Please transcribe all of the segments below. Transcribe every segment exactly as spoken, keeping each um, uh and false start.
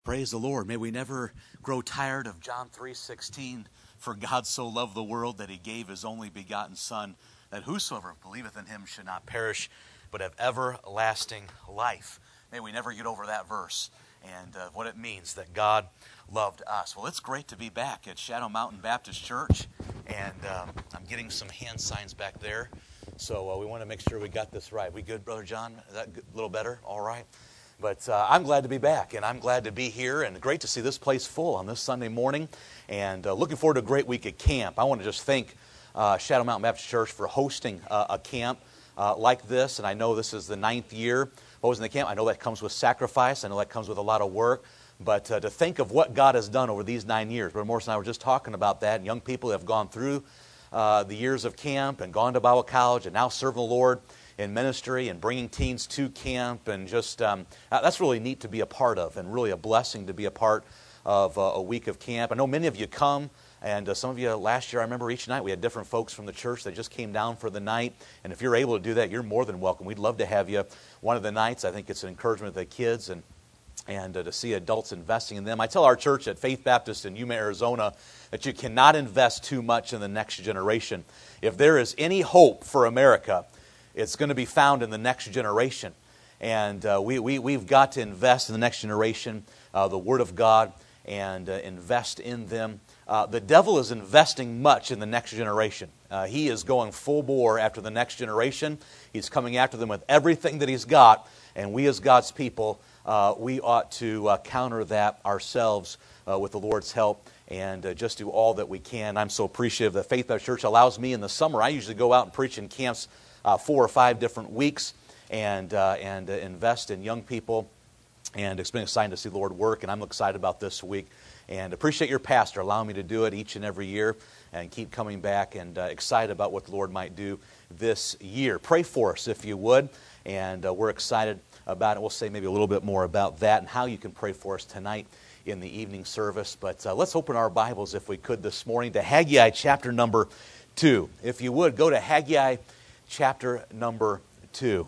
Praise the Lord. May we never grow tired of John three sixteen. For God so loved the world that he gave his only begotten Son, that whosoever believeth in him should not perish, but have everlasting life. May we never get over that verse and uh, what it means that God loved us. Well, it's great to be back at Shadow Mountain Baptist Church, and um, I'm getting some hand signs back there, so uh, we want to make sure we got this right. We good, Brother John? Is that a little better? All right. But uh, I'm glad to be back, and I'm glad to be here, and great to see this place full on this Sunday morning, and uh, looking forward to a great week at camp. I want to just thank uh, Shadow Mountain Baptist Church for hosting uh, a camp uh, like this, and I know this is the ninth year hosting the camp. I know that comes with sacrifice. I know that comes with a lot of work, but uh, to think of what God has done over these nine years. Brother Morris and I were just talking about that, and young people have gone through uh, the years of camp and gone to Bible college and now serving the Lord in ministry and bringing teens to camp, and just um, that's really neat to be a part of, and really a blessing to be a part of uh, a week of camp. I know many of you come, and uh, some of you last year, I remember each night we had different folks from the church that just came down for the night, and if you're able to do that, you're more than welcome. We'd love to have you one of the nights. I think it's an encouragement to the kids and and uh, to see adults investing in them. I tell our church at Faith Baptist in Yuma, Arizona, that you cannot invest too much in the next generation. If there is any hope for America, it's going to be found in the next generation. And uh, we, we, we've got to invest in the next generation, uh, the Word of God, and uh, invest in them. Uh, the devil is investing much in the next generation. Uh, he is going full bore after the next generation. He's coming after them with everything that he's got. And we as God's people, uh, we ought to uh, counter that ourselves uh, with the Lord's help, and uh, just do all that we can. I'm so appreciative that Faith Baptist Church allows me in the summer. I usually go out and preach in camps Uh, four or five different weeks, and uh, and uh, invest in young people, and it's been exciting to see the Lord work, and I'm excited about this week, and appreciate your pastor allowing me to do it each and every year, and keep coming back, and uh, excited about what the Lord might do this year. Pray for us if you would, and uh, we're excited about it. We'll say maybe a little bit more about that and how you can pray for us tonight in the evening service, but uh, let's open our Bibles, if we could, this morning to Haggai chapter number two. If you would, go to Haggai chapter number two.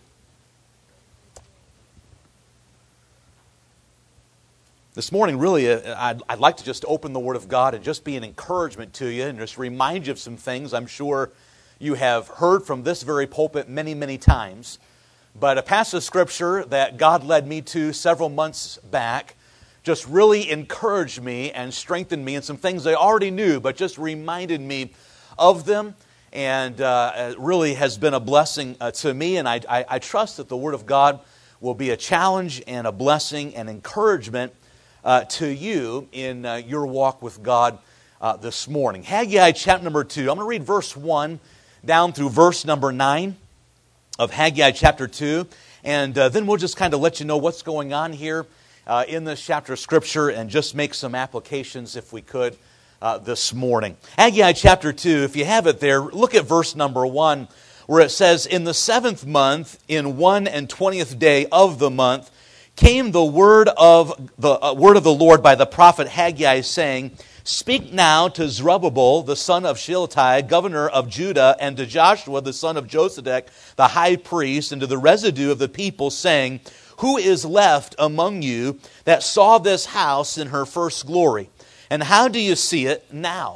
This morning, really, I'd, I'd like to just open the Word of God and just be an encouragement to you and just remind you of some things I'm sure you have heard from this very pulpit many, many times. But a passage of Scripture that God led me to several months back just really encouraged me and strengthened me in some things I already knew, but just reminded me of them. And uh, it really has been a blessing uh, to me, and I, I, I trust that the Word of God will be a challenge and a blessing and encouragement uh, to you in uh, your walk with God uh, this morning. Haggai chapter number two. I'm going to read verse one down through verse number nine of Haggai chapter two, and uh, then we'll just kind of let you know what's going on here uh, in this chapter of Scripture, and just make some applications if we could Uh, this morning. Haggai chapter two, if you have it there, look at verse number one, where it says, "In the seventh month, in one and twentieth day of the month, came the word of the uh, word of the Lord by the prophet Haggai, saying, Speak now to Zerubbabel, the son of Shealtiel, governor of Judah, and to Joshua, the son of Josedech, the high priest, and to the residue of the people, saying, Who is left among you that saw this house in her first glory? And how do you see it now?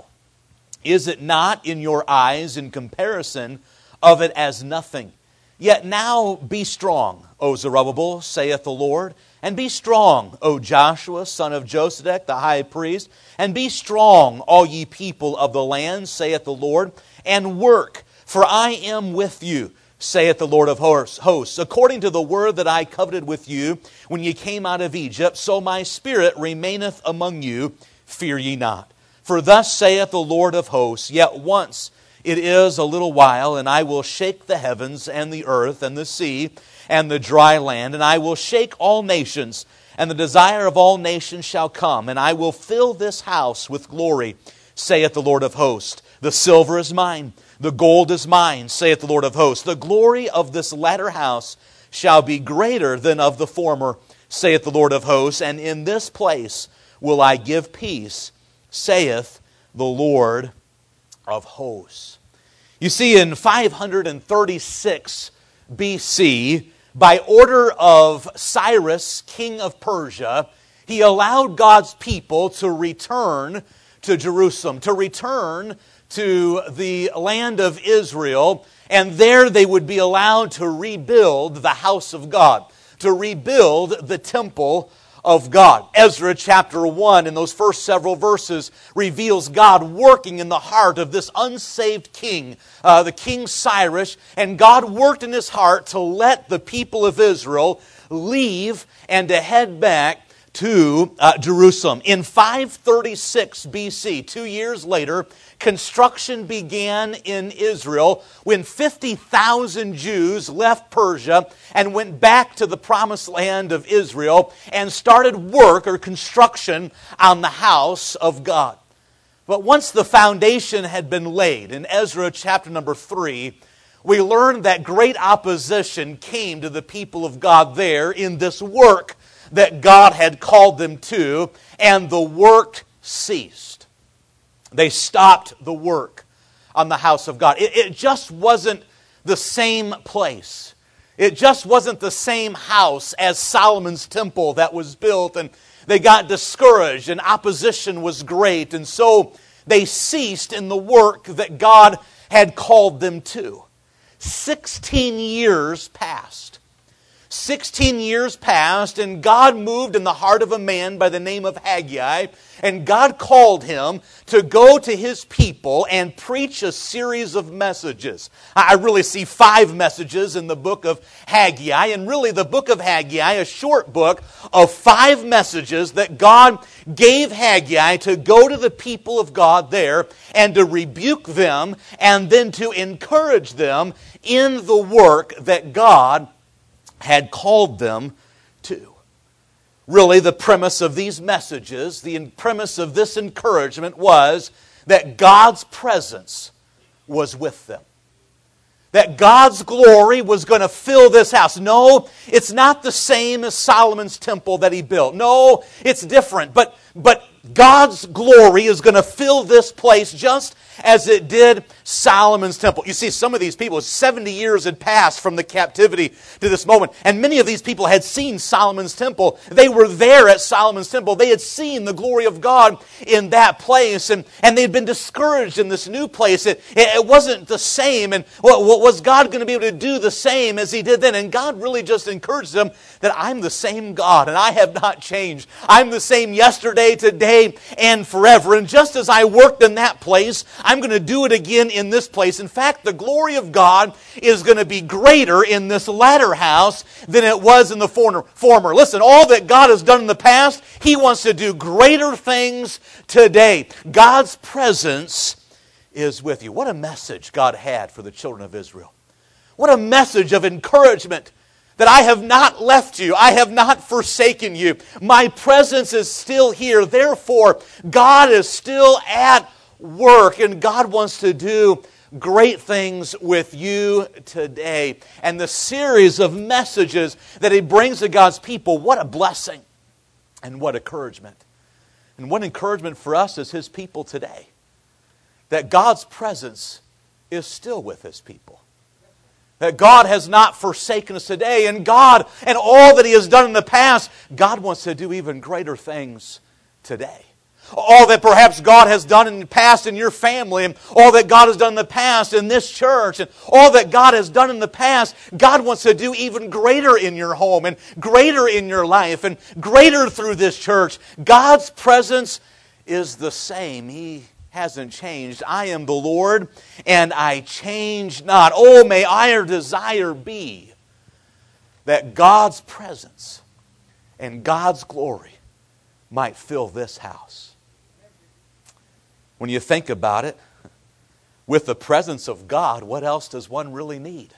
Is it not in your eyes in comparison of it as nothing? Yet now be strong, O Zerubbabel, saith the Lord, and be strong, O Joshua, son of Josedech, the high priest, and be strong, all ye people of the land, saith the Lord, and work, for I am with you, saith the Lord of hosts. According to the word that I covenanted with you when ye came out of Egypt, so my spirit remaineth among you. Fear ye not. For thus saith the Lord of hosts, Yet once it is a little while, and I will shake the heavens and the earth and the sea and the dry land, and I will shake all nations, and the desire of all nations shall come, and I will fill this house with glory, saith the Lord of hosts. The silver is mine, the gold is mine, saith the Lord of hosts. The glory of this latter house shall be greater than of the former, saith the Lord of hosts, and in this place will I give peace, saith the Lord of hosts. You see, in five thirty-six B C, by order of Cyrus, king of Persia, He allowed God's people to return to Jerusalem, to return to the land of Israel, and there they would be allowed to rebuild the house of God, to rebuild the temple of God. Ezra chapter one, in those first several verses, reveals God working in the heart of this unsaved king, uh, the King Cyrus, and God worked in his heart to let the people of Israel leave and to head back to uh, Jerusalem. In five thirty-six B C, two years later, construction began in Israel when fifty thousand Jews left Persia and went back to the promised land of Israel and started work or construction on the house of God. But once the foundation had been laid, in Ezra chapter number three, we learned that great opposition came to the people of God there in this work that God had called them to, and the work ceased. They stopped the work on the house of God. It, it just wasn't the same place. It just wasn't the same house as Solomon's temple that was built, and they got discouraged, and opposition was great, and so they ceased in the work that God had called them to. Sixteen years passed. Sixteen years passed, and God moved in the heart of a man by the name of Haggai, and God called him to go to his people and preach a series of messages. I really see five messages in the book of Haggai, and really the book of Haggai, a short book of five messages that God gave Haggai to go to the people of God there and to rebuke them and then to encourage them in the work that God had called them to. Really, the premise of these messages, the premise of this encouragement was that God's presence was with them. That God's glory was going to fill this house. No, it's not the same as Solomon's temple that he built. No, it's different. But, but God's glory is going to fill this place just as it did Solomon's temple. You see, some of these people, seventy years had passed from the captivity to this moment, and many of these people had seen Solomon's temple. They were there at Solomon's temple. They had seen the glory of God in that place, and, and they'd been discouraged in this new place. It, it wasn't the same, and what, what was God going to be able to do the same as He did then? And God really just encouraged them that I'm the same God, and I have not changed. I'm the same yesterday, today, and forever. And just as I worked in that place, I'm going to do it again in this place. In fact, the glory of God is going to be greater in this latter house than it was in the former. Listen, all that God has done in the past, He wants to do greater things today. God's presence is with you. What a message God had for the children of Israel. What a message of encouragement that I have not left you. I have not forsaken you. My presence is still here. Therefore, God is still at work, and God wants to do great things with you today. And the series of messages that He brings to God's people, what a blessing and what encouragement. And what encouragement for us as His people today. That God's presence is still with His people. That God has not forsaken us today, and God and all that He has done in the past, God wants to do even greater things today. All that perhaps God has done in the past in your family, and all that God has done in the past in this church, and all that God has done in the past, God wants to do even greater in your home, and greater in your life, and greater through this church. God's presence is the same. He hasn't changed. I am the Lord, and I change not. Oh, may our desire be that God's presence and God's glory might fill this house. When you think about it, with the presence of God, what else does one really need?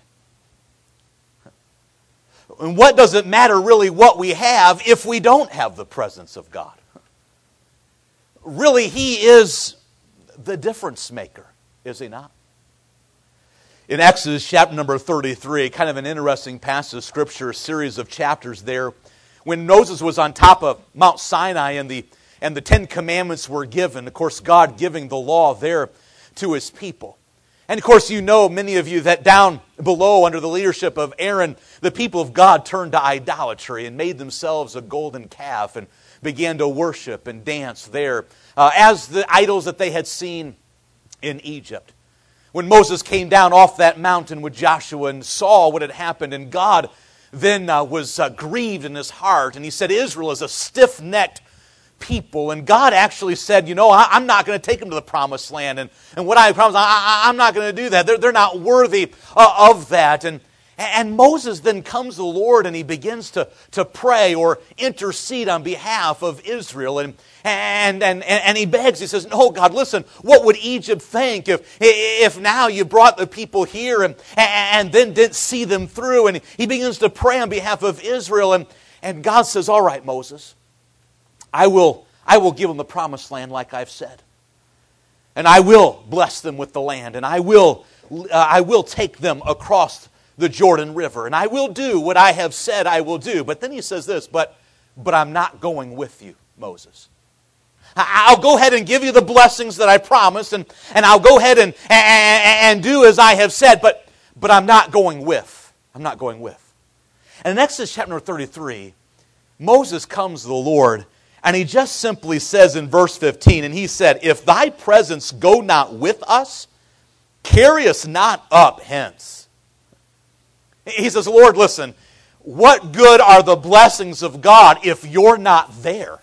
And what does it matter really what we have if we don't have the presence of God? Really, He is the difference maker, is He not? In Exodus chapter number thirty-three, kind of an interesting passage of Scripture, a series of chapters there, when Moses was on top of Mount Sinai and the And the Ten Commandments were given. Of course, God giving the law there to His people. And of course, you know, many of you, that down below under the leadership of Aaron, the people of God turned to idolatry and made themselves a golden calf and began to worship and dance there uh, as the idols that they had seen in Egypt. When Moses came down off that mountain with Joshua and saw what had happened, and God then uh, was uh, grieved in his heart, and he said, Israel is a stiff-necked people, and God actually said, you know, I, I'm not going to take them to the promised land, and, and what I promised, I, I, I'm not going to do that. They're, they're not worthy uh, of that. And, and Moses then comes to the Lord, and he begins to, to pray or intercede on behalf of Israel, and And, and, and he begs, he says, no, God, listen, what would Egypt think if, if now you brought the people here and, and then didn't see them through? And he begins to pray on behalf of Israel. And, and God says, all right, Moses, I will, I will give them the promised land like I've said. And I will bless them with the land. And I will, uh, I will take them across the Jordan River. And I will do what I have said I will do. But then he says this, but, but I'm not going with you, Moses. I'll go ahead and give you the blessings that I promised, and, and I'll go ahead and, and, and do as I have said, but, but I'm not going with. I'm not going with. And in Exodus chapter thirty-three, Moses comes to the Lord, and he just simply says in verse fifteen, and he said, if thy presence go not with us, carry us not up hence. He says, Lord, listen, what good are the blessings of God if you're not there?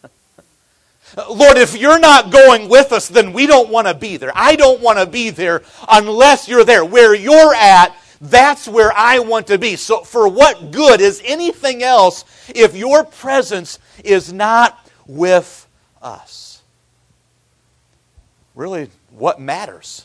Lord, if you're not going with us, then we don't want to be there. I don't want to be there unless you're there. Where you're at, that's where I want to be. So for what good is anything else if your presence is not with us? Really, what matters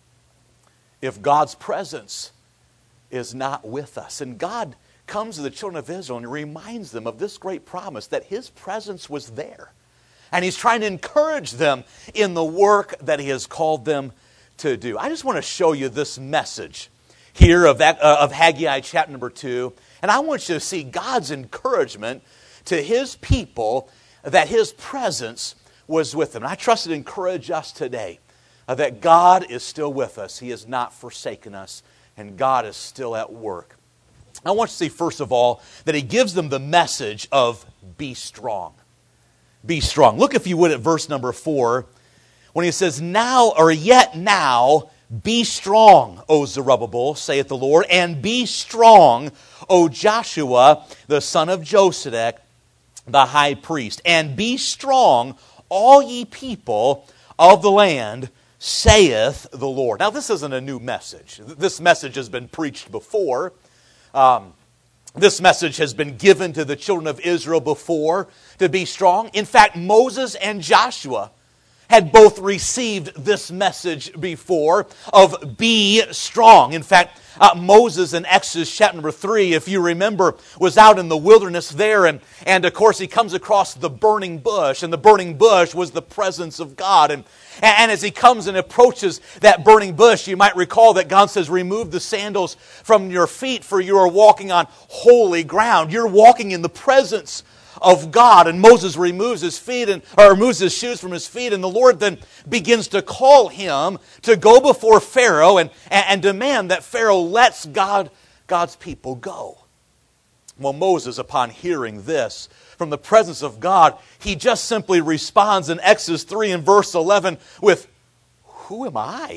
if God's presence is not with us? And God comes to the children of Israel and reminds them of this great promise that His presence was there. And He's trying to encourage them in the work that He has called them to do. I just want to show you this message here of, that, uh, of Haggai chapter number two. And I want you to see God's encouragement to His people that His presence was with them. And I trust it encourage us today uh, that God is still with us. He has not forsaken us. And God is still at work. I want you to see, first of all, that He gives them the message of be strong. Be strong. Look, if you would, at verse number four, when he says, now, or yet now, be strong, O Zerubbabel, saith the Lord, and be strong, O Joshua, the son of Josedech, the high priest. And be strong, all ye people of the land, saith the Lord. Now, this isn't a new message. This message has been preached before. Um, This message has been given to the children of Israel before, to be strong. In fact, Moses and Joshua had both received this message before of be strong. In fact, uh, Moses in Exodus chapter number three, if you remember, was out in the wilderness there. And, and of course, he comes across the burning bush. And the burning bush was the presence of God. And, and as he comes and approaches that burning bush, you might recall that God says, remove the sandals from your feet, for you are walking on holy ground. You're walking in the presence of God. And Moses removes his feet and or removes his shoes from his feet, and the Lord then begins to call him to go before Pharaoh and, and, and demand that Pharaoh lets God, God's people go. Well, Moses, upon hearing this from the presence of God, he just simply responds in Exodus three and verse eleven with, who am I?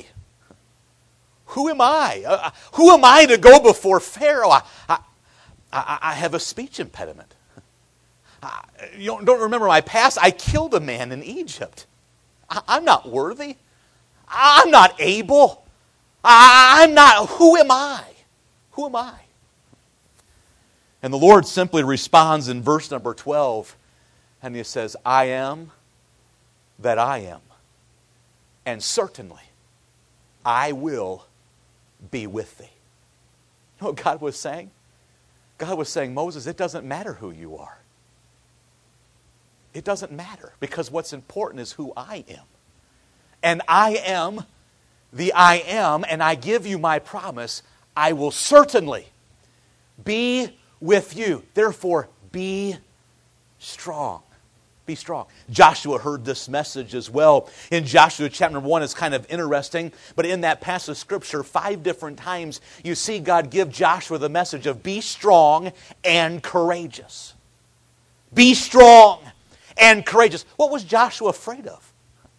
Who am I? Uh, who am I to go before Pharaoh? I, I, I, I have a speech impediment. You don't, don't remember my past? I killed a man in Egypt. I, I'm not worthy. I'm not able. I, I'm not. Who am I? Who am I? And the Lord simply responds in verse number twelve, and He says, I am that I am. And certainly, I will be with thee. You know what God was saying? God was saying, Moses, it doesn't matter who you are. It doesn't matter, because what's important is who I am. And I am the I am, and I give you my promise, I will certainly be with you. Therefore, be strong. Be strong. Joshua heard this message as well. In Joshua chapter one, it's kind of interesting, but in that passage of Scripture, five different times, you see God give Joshua the message of be strong and courageous. Be strong and courageous. What was Joshua afraid of?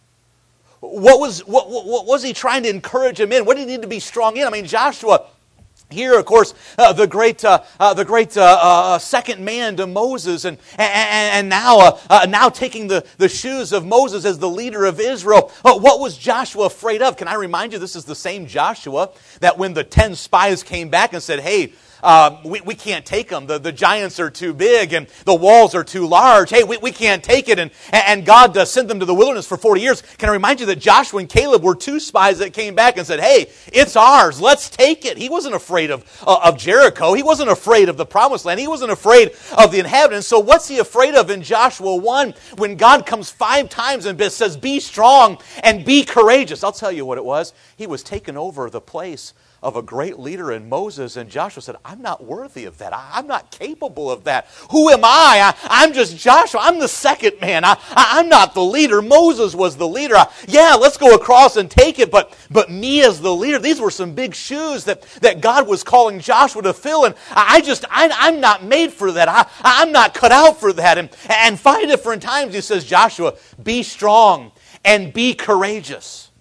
What was, what, what, what was he trying to encourage him in? What did he need to be strong in? I mean, Joshua, here, of course, uh, the great, uh, uh, the great uh, uh, second man to Moses, and and, and now, uh, uh, now taking the, the shoes of Moses as the leader of Israel. Uh, what was Joshua afraid of? Can I remind you, this is the same Joshua that when the ten spies came back and said, "Hey, Uh, we, we can't take them. The, the giants are too big and the walls are too large. Hey, we, we can't take it." And, and God uh, sent them to the wilderness for forty years. Can I remind you that Joshua and Caleb were two spies that came back and said, "Hey, it's ours. Let's take it." He wasn't afraid of, uh, of Jericho. He wasn't afraid of the promised land. He wasn't afraid of the inhabitants. So what's he afraid of in Joshua one when God comes five times and says, "Be strong and be courageous"? I'll tell you what it was. He was taking over the place of a great leader in Moses, and Joshua said, "I'm not worthy of that. I, I'm not capable of that. Who am I? I I'm just Joshua. I'm the second man. I, I, I'm not the leader. Moses was the leader. I, yeah, let's go across and take it, but, but me as the leader, these were some big shoes that, that God was calling Joshua to fill, and I just, I, I'm not made for that. I, I'm not cut out for that." And, and five different times he says, "Joshua, be strong and be courageous."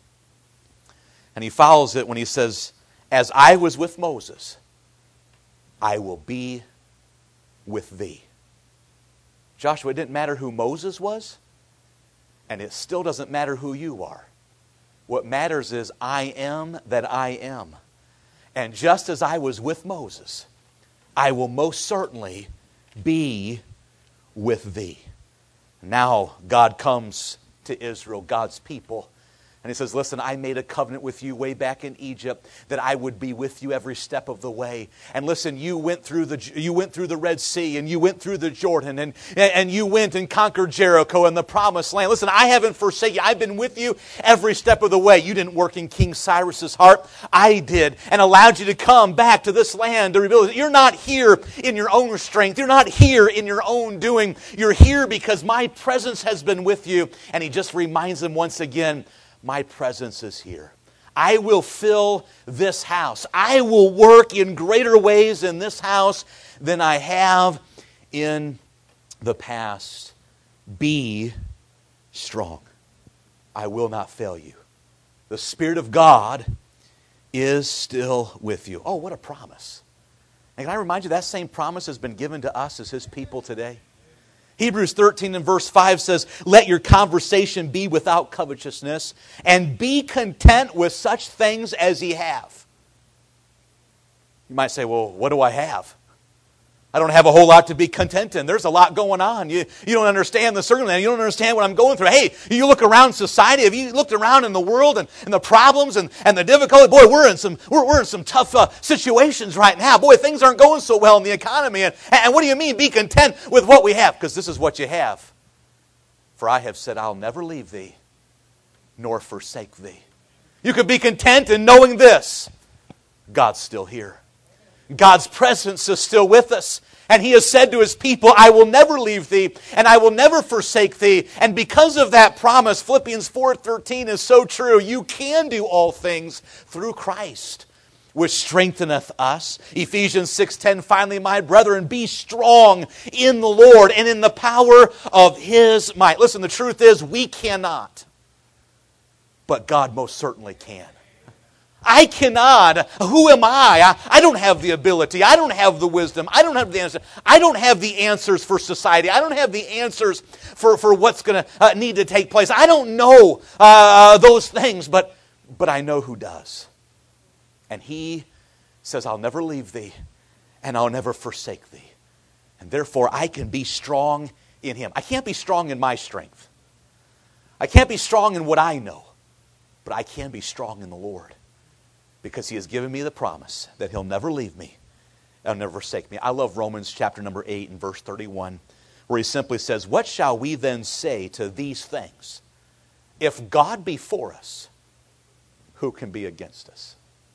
And he follows it when he says, "As I was with Moses, I will be with thee." Joshua, it didn't matter who Moses was, and it still doesn't matter who you are. What matters is I am that I am. And just as I was with Moses, I will most certainly be with thee. Now God comes to Israel, God's people, and he says, "Listen, I made a covenant with you way back in Egypt that I would be with you every step of the way. And listen, you went through the you went through the Red Sea, and you went through the Jordan, and, and you went and conquered Jericho and the Promised Land. Listen, I haven't forsaken you. I've been with you every step of the way. You didn't work in King Cyrus's heart. I did, and allowed you to come back to this land to rebuild it. You're not here in your own strength. You're not here in your own doing. You're here because my presence has been with you." And he just reminds them once again, my presence is here. I will fill this house. I will work in greater ways in this house than I have in the past. Be strong. I will not fail you. The Spirit of God is still with you. Oh, what a promise. And can I remind you, that same promise has been given to us as His people today. Hebrews thirteen and verse five says, "Let your conversation be without covetousness, and be content with such things as ye have." You might say, "Well, what do I have? I don't have a whole lot to be content in. There's a lot going on. You, you don't understand the circumstance. You don't understand what I'm going through." Hey, you look around society. Have you looked around in the world and, and the problems and, and the difficulty? Boy, we're in some we're, we're in some tough uh, situations right now. Boy, things aren't going so well in the economy. And, and what do you mean, be content with what we have? Because this is what you have. "For I have said, I'll never leave thee, nor forsake thee." You can be content in knowing this: God's still here. God's presence is still with us. And He has said to His people, "I will never leave thee, and I will never forsake thee." And because of that promise, Philippians four thirteen is so true. You can do all things through Christ, which strengtheneth us. Ephesians six ten, "Finally, my brethren, be strong in the Lord and in the power of His might." Listen, the truth is, we cannot, but God most certainly can. I cannot. Who am I? I? I don't have the ability. I don't have the wisdom. I don't have the answer. I don't have the answers for society. I don't have the answers for, for what's going to uh, need to take place. I don't know uh, those things, but, but I know who does. And He says, "I'll never leave thee, and I'll never forsake thee." And therefore, I can be strong in Him. I can't be strong in my strength. I can't be strong in what I know, but I can be strong in the Lord. Because He has given me the promise that He'll never leave me and never forsake me. I love Romans chapter number eight and verse thirty-one, where he simply says, "What shall we then say to these things? If God be for us, who can be against us?"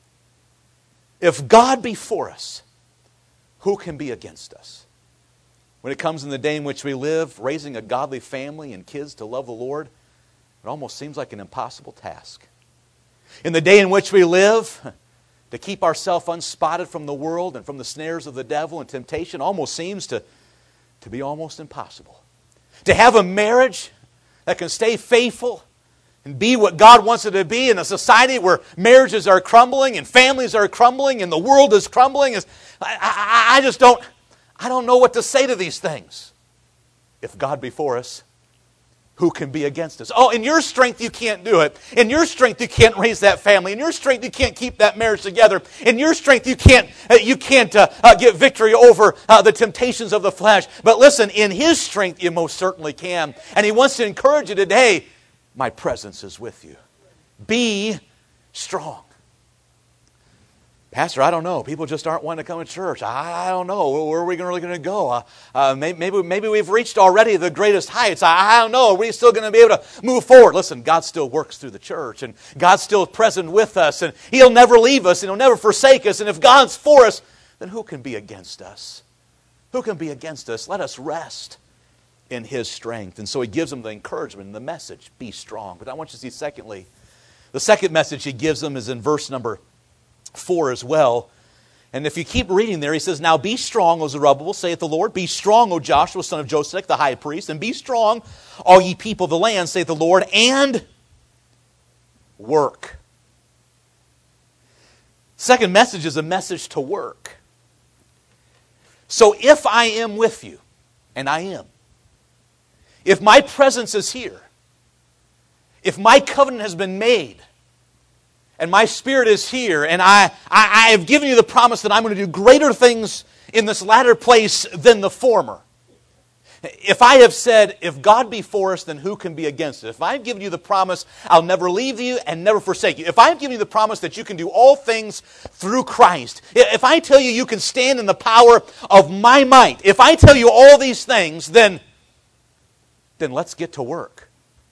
If God be for us, who can be against us? When it comes in the day in which we live, raising a godly family and kids to love the Lord, it almost seems like an impossible task. In the day in which we live, to keep ourselves unspotted from the world and from the snares of the devil and temptation almost seems to, to be almost impossible. To have a marriage that can stay faithful and be what God wants it to be in a society where marriages are crumbling and families are crumbling and the world is crumbling. Is, I, I, I just don't, I don't know what to say to these things. If God be for us, who can be against us? Oh, in your strength you can't do it. In your strength you can't raise that family. In your strength you can't keep that marriage together. In your strength you can't uh, you can't uh, uh, get victory over uh, the temptations of the flesh. But listen, in His strength you most certainly can. And He wants to encourage you today. My presence is with you. Be strong. Pastor, I don't know. People just aren't wanting to come to church. I, I don't know. Where are we really going to go? Uh, uh, maybe, maybe, maybe we've reached already the greatest heights. I, I don't know. Are we still going to be able to move forward? Listen, God still works through the church, and God's still present with us, and He'll never leave us, and He'll never forsake us. And if God's for us, then who can be against us? Who can be against us? Let us rest in His strength. And so He gives them the encouragement and the message, be strong. But I want you to see, secondly, the second message He gives them is in verse number four as well. And if you keep reading there, He says, now be strong, O Zerubbabel, saith the Lord. Be strong, O Joshua, son of Josedek, the high priest. And be strong, all ye people of the land, saith the Lord, and work. Second message is a message to work. So if I am with you, and I am, if my presence is here, if my covenant has been made, and my Spirit is here, and I, I, I have given you the promise that I'm going to do greater things in this latter place than the former. If I have said, if God be for us, then who can be against us? If I've given you the promise, I'll never leave you and never forsake you. If I've given you the promise that you can do all things through Christ. If I tell you you can stand in the power of my might. If I tell you all these things, then, then let's get to work.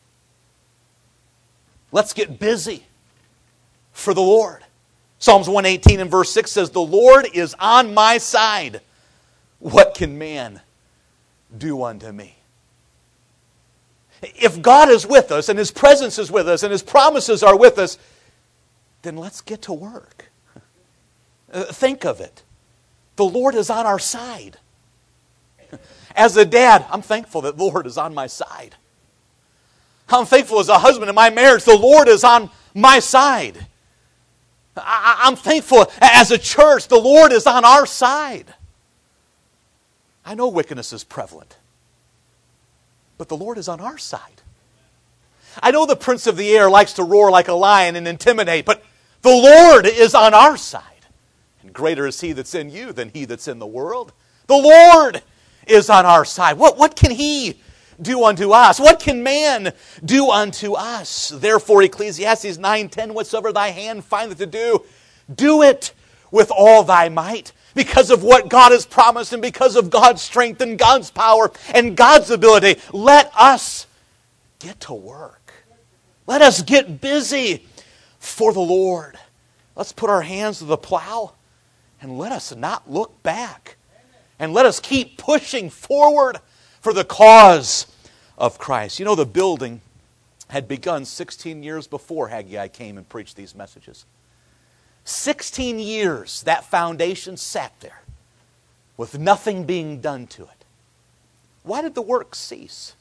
Let's get busy for the Lord. Psalms one eighteen and verse six says, the Lord is on my side. What can man do unto me? If God is with us, and His presence is with us, and His promises are with us, then let's get to work. Think of it. The Lord is on our side. As a dad, I'm thankful that the Lord is on my side. I'm thankful as a husband in my marriage, the Lord is on my side. I'm thankful as a church, the Lord is on our side. I know wickedness is prevalent, but the Lord is on our side. I know the prince of the air likes to roar like a lion and intimidate, but the Lord is on our side. And greater is He that's in you than he that's in the world. The Lord is on our side. What, what can He do unto us? What can man do unto us? Therefore, Ecclesiastes nine ten, whatsoever thy hand findeth to do, do it with all thy might, because of what God has promised and because of God's strength and God's power and God's ability. Let us get to work. Let us get busy for the Lord. Let's put our hands to the plow and let us not look back. And let us keep pushing forward for the cause of Christ. You know, the building had begun sixteen years before Haggai came and preached these messages. sixteen years that foundation sat there with nothing being done to it. Why did the work cease?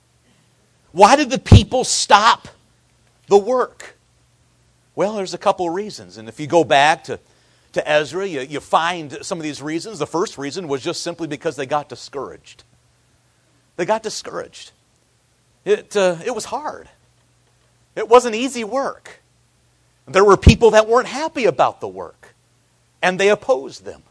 Why did the people stop the work? Well, there's a couple of reasons. And if you go back to, to Ezra, you, you find some of these reasons. The first reason was just simply because they got discouraged. They got discouraged. It, uh, it was hard. It wasn't easy work. There were people that weren't happy about the work, and they opposed them.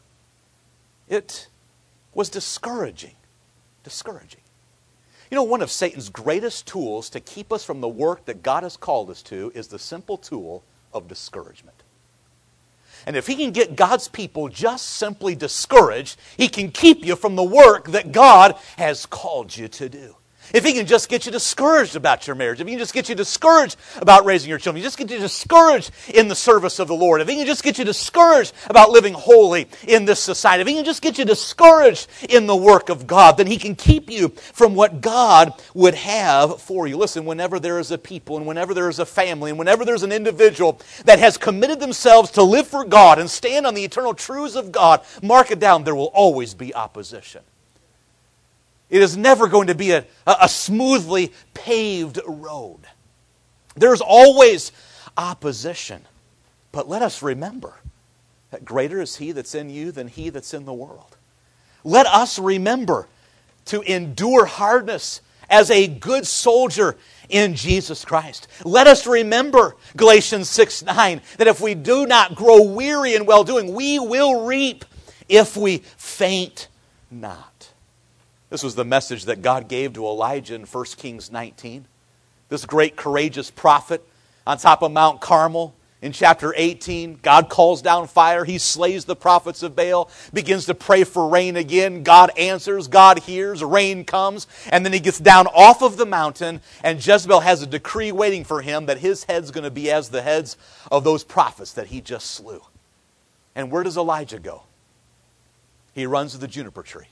It was discouraging. Discouraging. You know, one of Satan's greatest tools to keep us from the work that God has called us to is the simple tool of discouragement. And if he can get God's people just simply discouraged, he can keep you from the work that God has called you to do. If he can just get you discouraged about your marriage, if he can just get you discouraged about raising your children, if he just get you discouraged in the service of the Lord, if he can just get you discouraged about living holy in this society, if he can just get you discouraged in the work of God, then he can keep you from what God would have for you. Listen, whenever there is a people and whenever there is a family and whenever there's an individual that has committed themselves to live for God and stand on the eternal truths of God, mark it down, there will always be opposition. It is never going to be a, a smoothly paved road. There's always opposition. But let us remember that greater is He that's in you than he that's in the world. Let us remember to endure hardness as a good soldier in Jesus Christ. Let us remember Galatians six nine, that if we do not grow weary in well-doing, we will reap if we faint not. This was the message that God gave to Elijah in First Kings nineteen. This great courageous prophet on top of Mount Carmel. In chapter eighteen, God calls down fire. He slays the prophets of Baal, begins to pray for rain again. God answers, God hears, rain comes, and then he gets down off of the mountain, and Jezebel has a decree waiting for him that his head's going to be as the heads of those prophets that he just slew. And where does Elijah go? He runs to the juniper tree.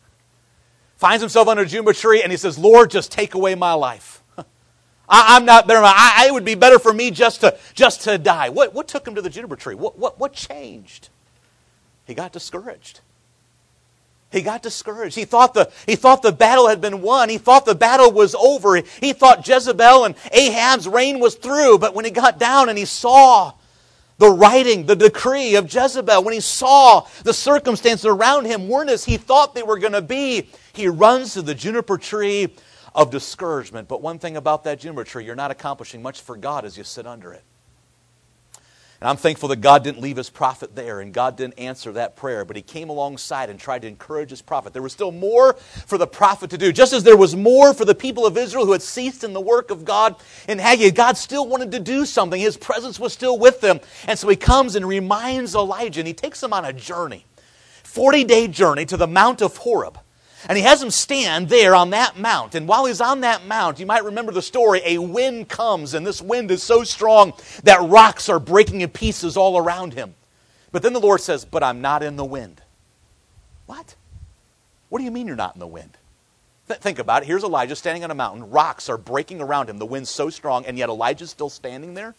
Finds himself under a juniper tree, and he says, Lord, just take away my life. I, I'm not better. I, it would be better for me just to just to die. What what took him to the juniper tree? What what what changed? He got discouraged. He got discouraged. He thought the he thought the battle had been won. He thought the battle was over. He, he thought Jezebel and Ahab's reign was through. But when he got down and he saw the writing, the decree of Jezebel, when he saw the circumstances around him weren't as he thought they were going to be, he runs to the juniper tree of discouragement. But one thing about that juniper tree, you're not accomplishing much for God as you sit under it. And I'm thankful that God didn't leave his prophet there, and God didn't answer that prayer, but he came alongside and tried to encourage his prophet. There was still more for the prophet to do. Just as there was more for the people of Israel who had ceased in the work of God in Haggai, God still wanted to do something. His presence was still with them. And so he comes and reminds Elijah, and he takes him on a journey, forty-day journey to the Mount of Horeb. And he has him stand there on that mount. And while he's on that mount, you might remember the story, a wind comes, and this wind is so strong that rocks are breaking in pieces all around him. But then the Lord says, but I'm not in the wind. What? What do you mean you're not in the wind? Th- think about it. Here's Elijah standing on a mountain. Rocks are breaking around him. The wind's so strong, and yet Elijah's still standing there?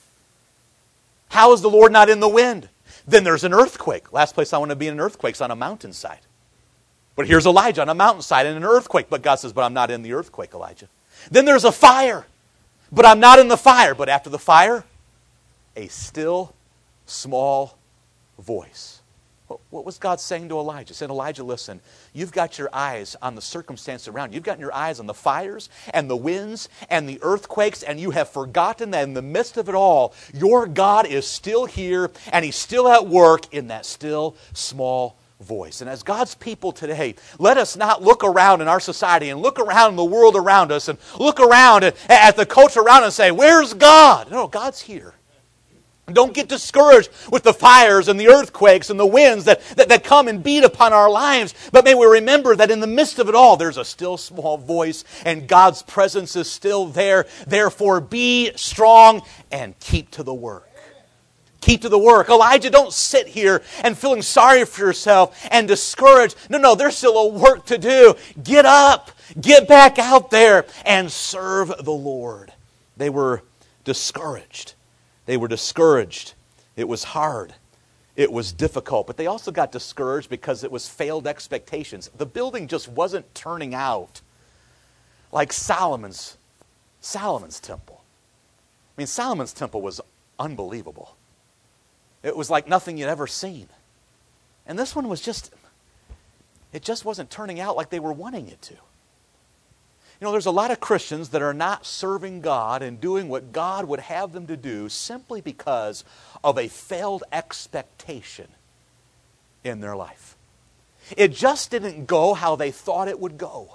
How is the Lord not in the wind? Then there's an earthquake. Last place I want to be in an earthquake is on a mountainside. But here's Elijah on a mountainside in an earthquake. But God says, but I'm not in the earthquake, Elijah. Then there's a fire. But I'm not in the fire. But after the fire, a still, small voice. What was God saying to Elijah? He said, Elijah, listen, you've got your eyes on the circumstance around you. You've got your eyes on the fires and the winds and the earthquakes, and you have forgotten that in the midst of it all, your God is still here, and he's still at work in that still, small voice. And as God's people today, let us not look around in our society and look around in the world around us and look around at, at the culture around us and say, where's God? No, God's here. Don't get discouraged with the fires and the earthquakes and the winds that, that, that come and beat upon our lives. But may we remember that in the midst of it all, there's a still small voice and God's presence is still there. Therefore, be strong and keep to the work. Keep to the work. Elijah, don't sit here and feeling sorry for yourself and discouraged. No, no, there's still a work to do. Get up. Get back out there and serve the Lord. They were discouraged. They were discouraged. It was hard. It was difficult. But they also got discouraged because it was failed expectations. The building just wasn't turning out like Solomon's, Solomon's temple. I mean, Solomon's temple was unbelievable. It was like nothing you'd ever seen. And this one was just, it just wasn't turning out like they were wanting it to. You know, there's a lot of Christians that are not serving God and doing what God would have them to do simply because of a failed expectation in their life. It just didn't go how they thought it would go.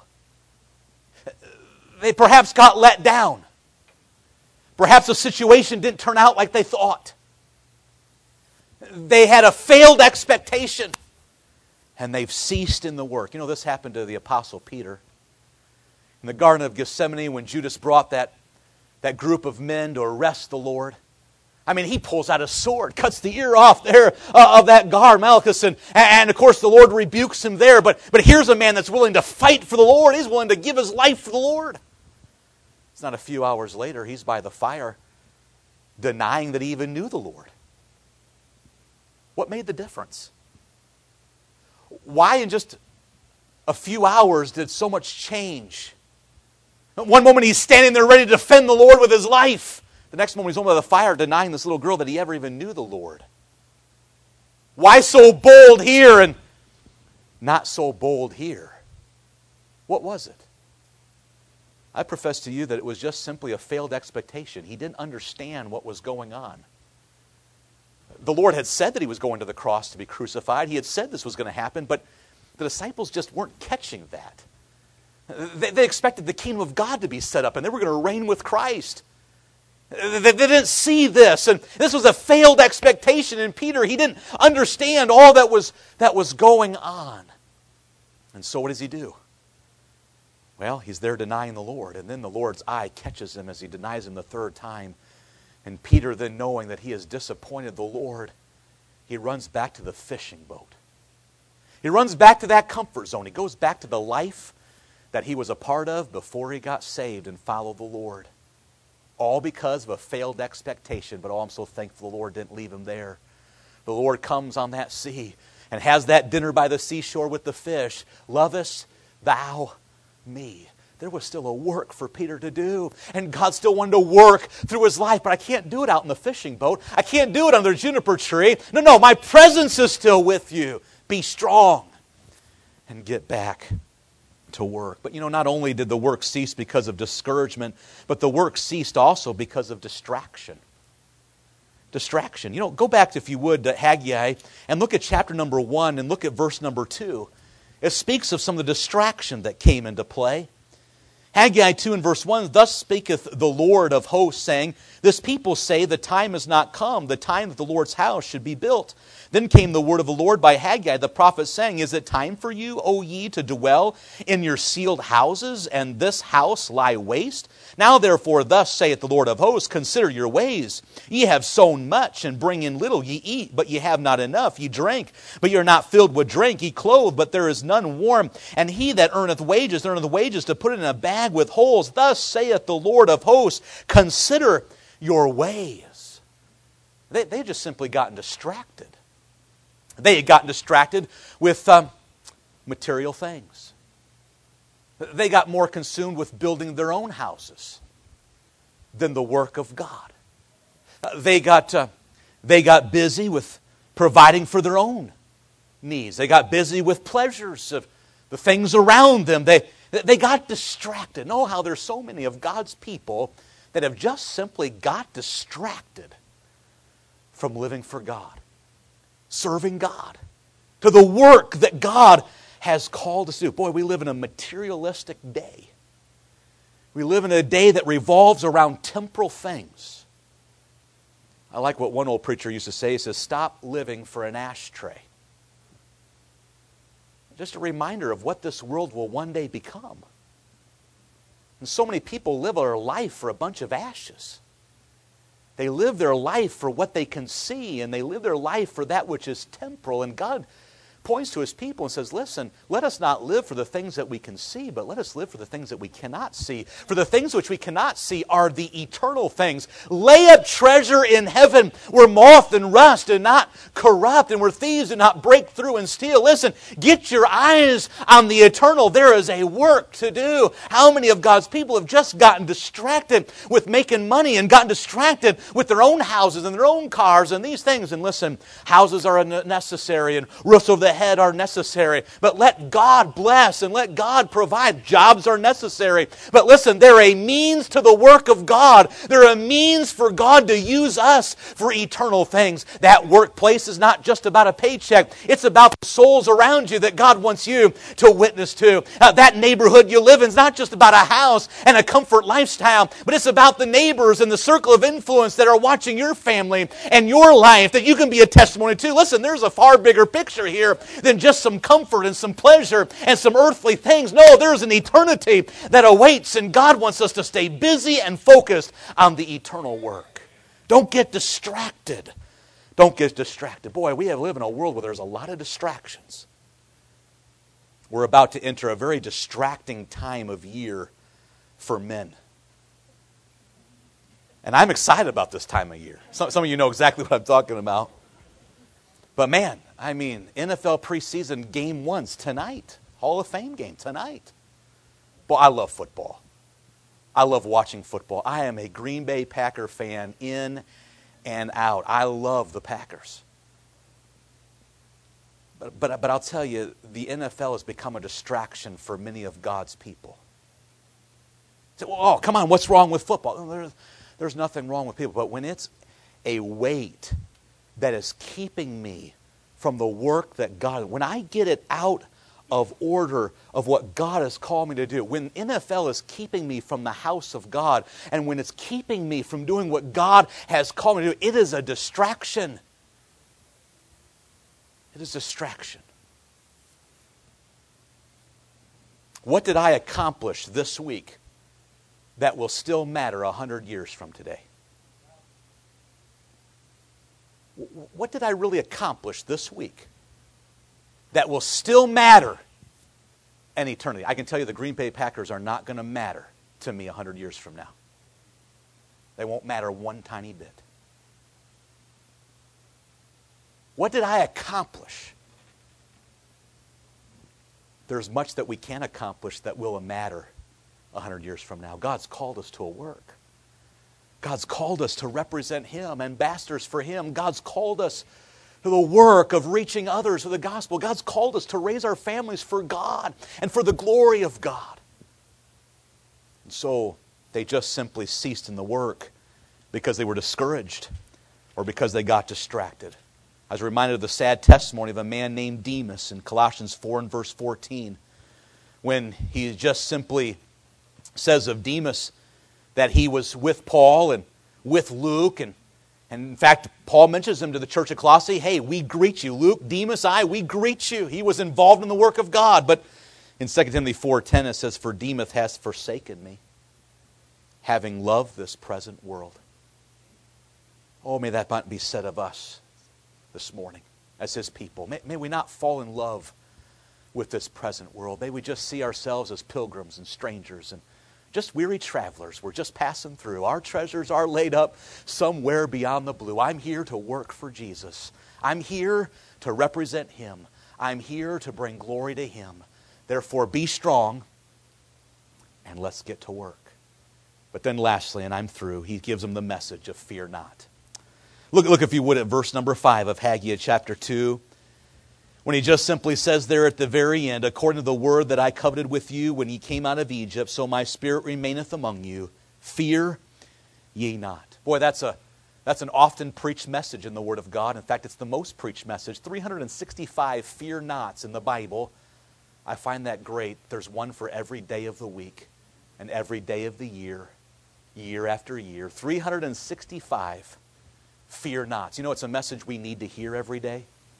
They perhaps got let down. Perhaps the situation didn't turn out like they thought. They had a failed expectation, and they've ceased in the work. You know, this happened to the Apostle Peter. In the Garden of Gethsemane, when Judas brought that, that group of men to arrest the Lord, I mean, he pulls out a sword, cuts the ear off there uh, of that guard, Malchus, and, and of course the Lord rebukes him there. But, but here's a man that's willing to fight for the Lord. He's willing to give his life for the Lord. It's not a few hours later, he's by the fire, denying that he even knew the Lord. What made the difference? Why in just a few hours did so much change. One moment he's standing there ready to defend the Lord with his life. The next moment he's over by the fire denying this little girl that he ever even knew the Lord. Why so bold here and not so bold here? What was it? I profess to you that it was just simply a failed expectation. He didn't understand what was going on. The Lord had said that he was going to the cross to be crucified. He had said this was going to happen, but the disciples just weren't catching that. They, they expected the kingdom of God to be set up, and they were going to reign with Christ. They, they didn't see this, and this was a failed expectation in Peter. He didn't understand all that was, that was going on. And so what does he do? Well, he's there denying the Lord, and then the Lord's eye catches him as he denies him the third time. And Peter, then knowing that he has disappointed the Lord, he runs back to the fishing boat. He runs back to that comfort zone. He goes back to the life that he was a part of before he got saved and followed the Lord. All because of a failed expectation, but oh, I'm so thankful the Lord didn't leave him there. The Lord comes on that sea and has that dinner by the seashore with the fish. Lovest thou me? There was still a work for Peter to do. And God still wanted to work through his life. But I can't do it out in the fishing boat. I can't do it under the juniper tree. No, no, my presence is still with you. Be strong and get back to work. But you know, not only did the work cease because of discouragement, but the work ceased also because of distraction. Distraction. You know, go back, if you would, to Haggai and look at chapter number one and look at verse number two. It speaks of some of the distraction that came into play. Haggai two and verse one, thus speaketh the Lord of hosts, saying, this people say the time is not come, the time that the Lord's house should be built. Then came the word of the Lord by Haggai the prophet, saying, is it time for you, O ye, to dwell in your sealed houses, and this house lie waste? Now therefore, thus saith the Lord of hosts, consider your ways. Ye have sown much, and bring in little. Ye eat, but ye have not enough. Ye drink, but ye are not filled with drink. Ye clothe, but there is none warm. And he that earneth wages, earneth wages to put it in a bag with holes. Thus saith the Lord of hosts, consider your ways. They, they just simply gotten distracted. They had gotten distracted with um, material things. They got more consumed with building their own houses than the work of God. Uh, they got uh, they got busy with providing for their own needs. They got busy with pleasures of the things around them. They they got distracted. Know how there's so many of God's people that have just simply got distracted from living for God, serving God, to the work that God has called us to do. Boy, we live in a materialistic day. We live in a day that revolves around temporal things. I like what one old preacher used to say. He says, stop living for an ashtray. Just a reminder of what this world will one day become. And so many people live their life for a bunch of ashes. They live their life for what they can see, and they live their life for that which is temporal. And God points to His people and says, listen, let us not live for the things that we can see, but let us live for the things that we cannot see. For the things which we cannot see are the eternal things. Lay up treasure in heaven where moth and rust do not corrupt and where thieves do not break through and steal. Listen, get your eyes on the eternal. There is a work to do. How many of God's people have just gotten distracted with making money and gotten distracted with their own houses and their own cars and these things? And listen, houses are necessary and roofs over the head are necessary, but let God bless and let God provide. Jobs are necessary, but listen, they're a means to the work of God. They're a means for God to use us for eternal things. That workplace is not just about a paycheck. It's about the souls around you that God wants you to witness to. Uh, that neighborhood you live in is not just about a house and a comfort lifestyle, but it's about the neighbors and the circle of influence that are watching your family and your life that you can be a testimony to. Listen, there's a far bigger picture here than just some comfort and some pleasure and some earthly things. No, there's an eternity that awaits, and God wants us to stay busy and focused on the eternal work. Don't get distracted. Don't get distracted. Boy, we have live in a world where there's a lot of distractions. We're about to enter a very distracting time of year for men. And I'm excited about this time of year. Some, some of you know exactly what I'm talking about. But man, I mean, N F L preseason game one's tonight. Hall of Fame game tonight. Boy, I love football. I love watching football. I am a Green Bay Packer fan in and out. I love the Packers. But, but, but I'll tell you, the N F L has become a distraction for many of God's people. So, oh, come on, what's wrong with football? There's, there's nothing wrong with people. But when it's a weight that is keeping me from the work that God, when I get it out of order of what God has called me to do, when N F L is keeping me from the house of God, and when it's keeping me from doing what God has called me to do, it is a distraction. It is a distraction. What did I accomplish this week that will still matter a hundred years from today? What did I really accomplish this week that will still matter in eternity? I can tell you the Green Bay Packers are not going to matter to me a hundred years from now. They won't matter one tiny bit. What did I accomplish? There's much that we can accomplish that will matter a hundred years from now. God's called us to a work. God's called us to represent Him, ambassadors for Him. God's called us to the work of reaching others with the gospel. God's called us to raise our families for God and for the glory of God. And so they just simply ceased in the work because they were discouraged or because they got distracted. I was reminded of the sad testimony of a man named Demas in Colossians four and verse fourteen, when he just simply says of Demas that he was with Paul and with Luke, and, and in fact, Paul mentions him to the church of Colossae. Hey, we greet you. Luke, Demas, I, we greet you. He was involved in the work of God. But in Second Timothy four ten it says, for Demas has forsaken me, having loved this present world. Oh, may that not be said of us this morning as His people. May, may we not fall in love with this present world. May we just see ourselves as pilgrims and strangers and just weary travelers. We're just passing through. Our treasures are laid up somewhere beyond the blue. I'm here to work for Jesus. I'm here to represent Him. I'm here to bring glory to Him. Therefore, be strong and let's get to work. But then lastly, and I'm through, He gives them the message of fear not. Look, look if you would at verse number five of Haggai chapter two. When he just simply says there at the very end, according to the word that I coveted with you when ye came out of Egypt, so my spirit remaineth among you. Fear ye not. Boy, that's a that's an often preached message in the Word of God. In fact, it's the most preached message. three hundred sixty-five fear nots in the Bible. I find that great. There's one for every day of the week and every day of the year, year after year. three hundred sixty-five fear nots. You know, it's a message we need to hear every day.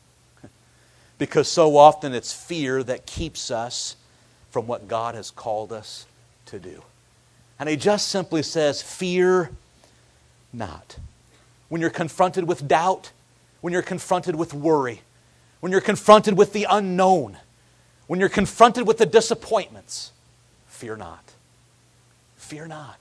Because so often it's fear that keeps us from what God has called us to do. And he just simply says, fear not. When you're confronted with doubt, when you're confronted with worry, when you're confronted with the unknown, when you're confronted with the disappointments, fear not. Fear not.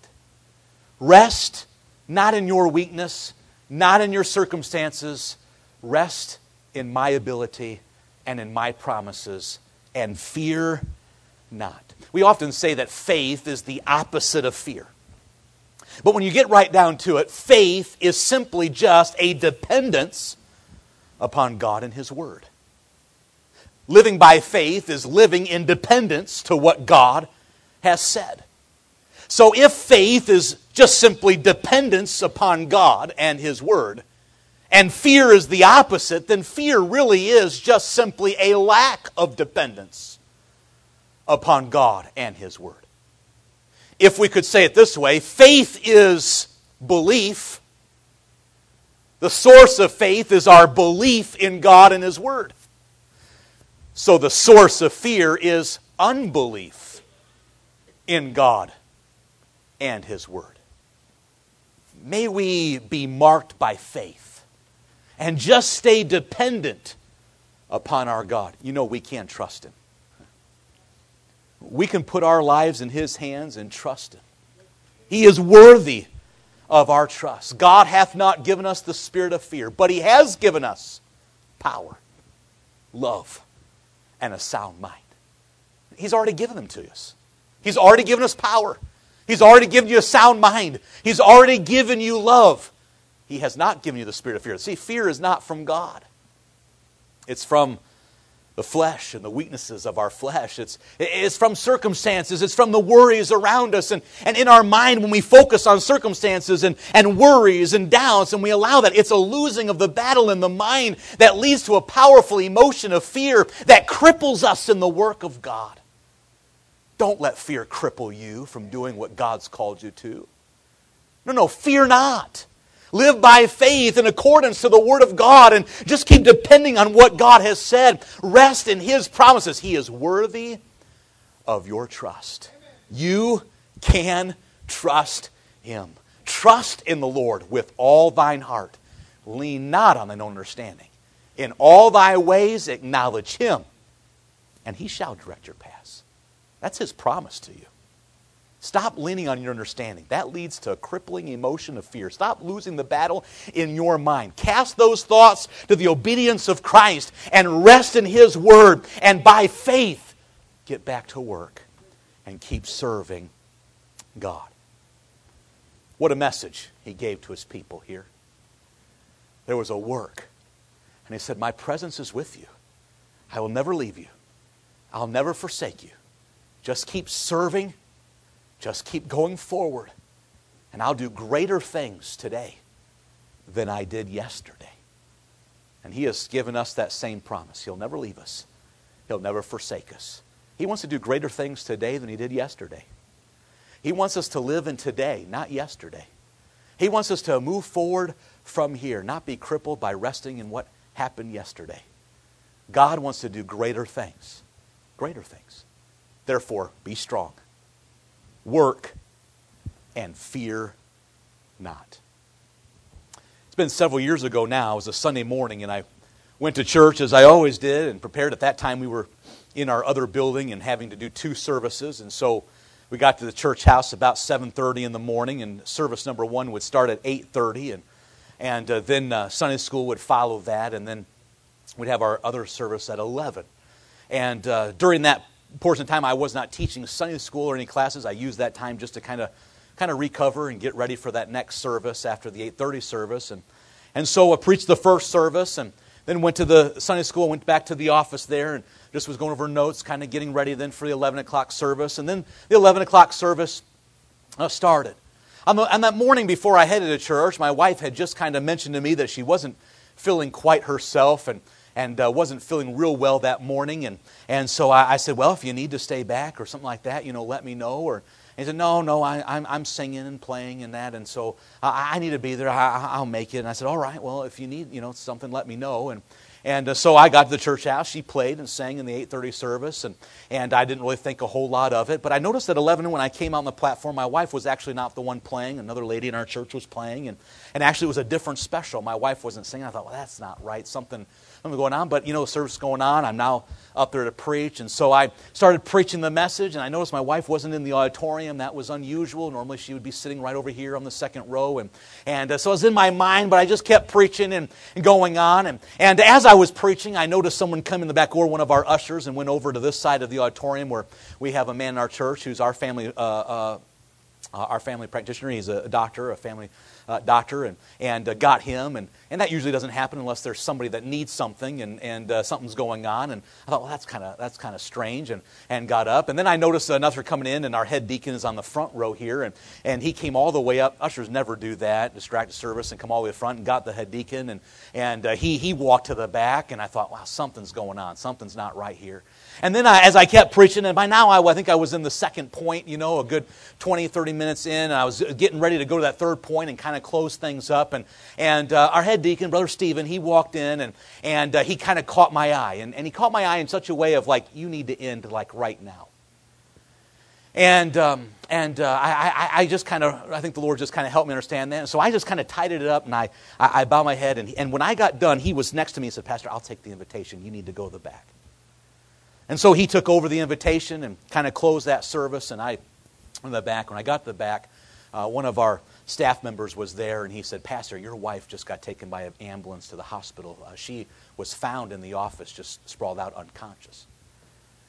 Rest not in your weakness, not in your circumstances. Rest in my ability and in my promises, and fear not. We often say that faith is the opposite of fear. But when you get right down to it, faith is simply just a dependence upon God and His Word. Living by faith is living in dependence to what God has said. So if faith is just simply dependence upon God and His Word, and fear is the opposite, then fear really is just simply a lack of dependence upon God and His Word. If we could say it this way, faith is belief. The source of faith is our belief in God and His Word. So the source of fear is unbelief in God and His Word. May we be marked by faith and just stay dependent upon our God. You know we can't trust Him. We can put our lives in His hands and trust Him. He is worthy of our trust. God hath not given us the spirit of fear, but He has given us power, love, and a sound mind. He's already given them to us. He's already given us power. He's already given you a sound mind. He's already given you love. He has not given you the spirit of fear. See, fear is not from God. It's from the flesh and the weaknesses of our flesh. It's, it's from circumstances. It's from the worries around us. And, and in our mind, when we focus on circumstances and, and worries and doubts, and we allow that, it's a losing of the battle in the mind that leads to a powerful emotion of fear that cripples us in the work of God. Don't let fear cripple you from doing what God's called you to. No, no, fear not. Live by faith in accordance to the Word of God and just keep depending on what God has said. Rest in His promises. He is worthy of your trust. You can trust Him. Trust in the Lord with all thine heart. Lean not on thine own understanding. In all thy ways acknowledge Him, and He shall direct your paths. That's His promise to you. Stop leaning on your understanding. That leads to a crippling emotion of fear. Stop losing the battle in your mind. Cast those thoughts to the obedience of Christ and rest in His Word. And by faith, get back to work and keep serving God. What a message He gave to His people here. There was a work. And He said, my presence is with you. I will never leave you. I'll never forsake you. Just keep serving. Just keep going forward, and I'll do greater things today than I did yesterday. And He has given us that same promise. He'll never leave us. He'll never forsake us. He wants to do greater things today than He did yesterday. He wants us to live in today, not yesterday. He wants us to move forward from here, not be crippled by resting in what happened yesterday. God wants to do greater things. Greater things. Therefore, be strong. Work and fear not. It's been several years ago now. It was a Sunday morning, and I went to church as I always did and prepared. At that time, we were in our other building and having to do two services. And so we got to the church house about seven thirty in the morning, and service number one would start at eight thirty. And, and uh, then uh, Sunday school would follow that, and then we'd have our other service at eleven. And uh, during that portion of time, I was not teaching Sunday school or any classes. I used that time just to kind of kind of recover and get ready for that next service after the eight thirty service. And and so I preached the first service and then went to the Sunday school, went back to the office there and just was going over notes, kind of getting ready then for the eleven o'clock service. And then the eleven o'clock service uh, started. On, the, on that morning before I headed to church, my wife had just kind of mentioned to me that she wasn't feeling quite herself and and uh, wasn't feeling real well that morning. And, and so I, I said, well, if you need to stay back or something like that, you know, let me know. Or he said, no, no, I, I'm, I'm singing and playing and that, and so I, I need to be there. I, I'll make it. And I said, all right, well, if you need, you know, something, let me know. And And uh, so I got to the church house. She played and sang in the eight thirty service, and, and I didn't really think a whole lot of it. But I noticed at eleven, when I came out on the platform, my wife was actually not the one playing. Another lady in our church was playing, and, and actually it was a different special. My wife wasn't singing. I thought, well, that's not right. Something, something going on. But, you know, the service is going on. I'm now up there to preach. And so I started preaching the message, and I noticed my wife wasn't in the auditorium. That was unusual. Normally she would be sitting right over here on the second row. And, and uh, so it was in my mind, but I just kept preaching and, and going on. And, and as I was preaching, I noticed someone come in the back door, one of our ushers, and went over to this side of the auditorium where we have a man in our church who's our family uh, uh, our family practitioner. He's a doctor, a family uh, doctor, and, and uh, got him. And, and that usually doesn't happen unless there's somebody that needs something and, and uh, something's going on. And I thought, well, that's kind of that's kind of strange, and, and got up. And then I noticed another coming in, and our head deacon is on the front row here, and, and he came all the way up. Ushers never do that, distract the service and come all the way to the front, and got the head deacon, and, and uh, he, he walked to the back, and I thought, wow, something's going on. Something's not right here. And then I, as I kept preaching, and by now I, I think I was in the second point, you know, a good twenty, thirty minutes in, and I was getting ready to go to that third point and kind of close things up. And, and uh, our head deacon, Brother Stephen, he walked in, and, and uh, he kind of caught my eye. And, and he caught my eye in such a way of like, you need to end like right now. And um, and uh, I, I, I just kind of, I think the Lord just kind of helped me understand that. And so I just kind of tidied it up, and I, I, I bowed my head. And, and when I got done, he was next to me and said, Pastor, I'll take the invitation. You need to go to the back. And so he took over the invitation and kind of closed that service, and I went to the back. When I got to the back, uh, one of our staff members was there, and he said, Pastor, your wife just got taken by an ambulance to the hospital. Uh, she was found in the office just sprawled out unconscious.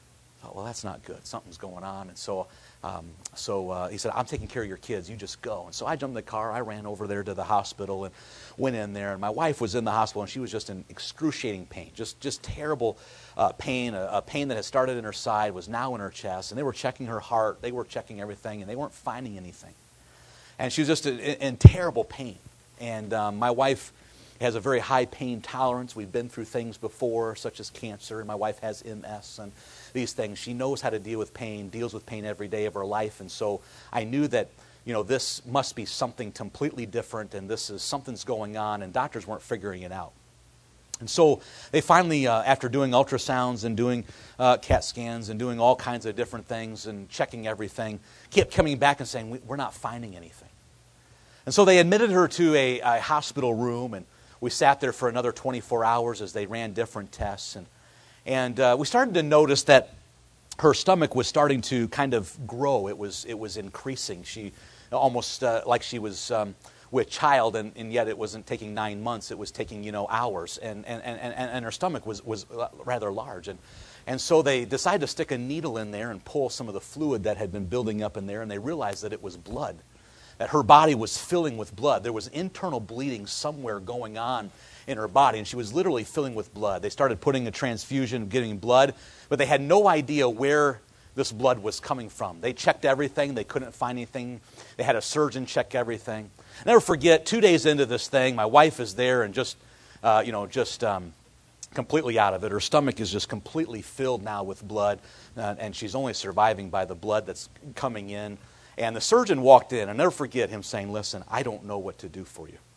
thought, well, that's not good. Something's going on. And so um, so uh, he said, I'm taking care of your kids. You just go. And so I jumped in the car. I ran over there to the hospital and went in there. And my wife was in the hospital, and she was just in excruciating pain, just just terrible uh, pain, a, a pain that had started in her side, was now in her chest. And they were checking her heart. They were checking everything, and they weren't finding anything. And she was just in, in terrible pain. And um, my wife has a very high pain tolerance. We've been through things before, such as cancer, and my wife has M S and these things. She knows how to deal with pain, deals with pain every day of her life. And so I knew that, you know, this must be something completely different, and this is something's going on, and doctors weren't figuring it out. And so they finally, uh, after doing ultrasounds and doing uh, CAT scans and doing all kinds of different things and checking everything, kept coming back and saying, we, we're not finding anything. And so they admitted her to a, a hospital room, and we sat there for another twenty-four hours as they ran different tests. And, and uh, we started to notice that her stomach was starting to kind of grow. It was it was increasing. She almost uh, like she was um, with child, and, and yet it wasn't taking nine months. It was taking, you know, hours. And, and, and, and her stomach was, was rather large. And, and so they decided to stick a needle in there and pull some of the fluid that had been building up in there, and they realized that it was blood. That her body was filling with blood. There was internal bleeding somewhere going on in her body, and she was literally filling with blood. They started putting a transfusion, getting blood, but they had no idea where this blood was coming from. They checked everything. They couldn't find anything. They had a surgeon check everything. I'll never forget, two days into this thing, my wife is there and just, uh, you know, just um, completely out of it. Her stomach is just completely filled now with blood, uh, and she's only surviving by the blood that's coming in. And the surgeon walked in. I'll never forget him saying, listen, I don't know what to do for you.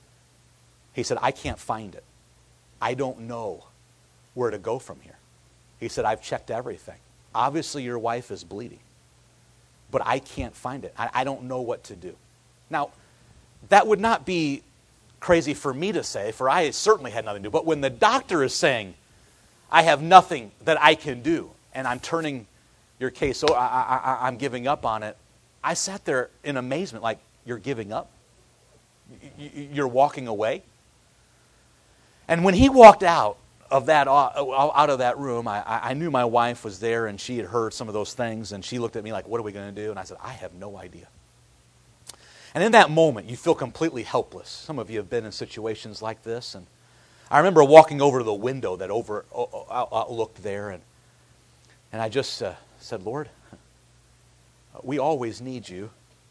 He said, I can't find it. I don't know where to go from here. He said, I've checked everything. Obviously, your wife is bleeding, but I can't find it. I, I don't know what to do. Now, that would not be crazy for me to say, for I certainly had nothing to do. But when the doctor is saying, I have nothing that I can do, and I'm turning your case, so I, I, I'm giving up on it, I sat there in amazement, like, you're giving up? You're walking away? And when he walked out of that out of that room, I, I knew my wife was there, and she had heard some of those things, and she looked at me like, what are we going to do? And I said, I have no idea. And in that moment, you feel completely helpless. Some of you have been in situations like this, and I remember walking over to the window that over outlooked there, and, and I just uh, said, Lord, we always need you,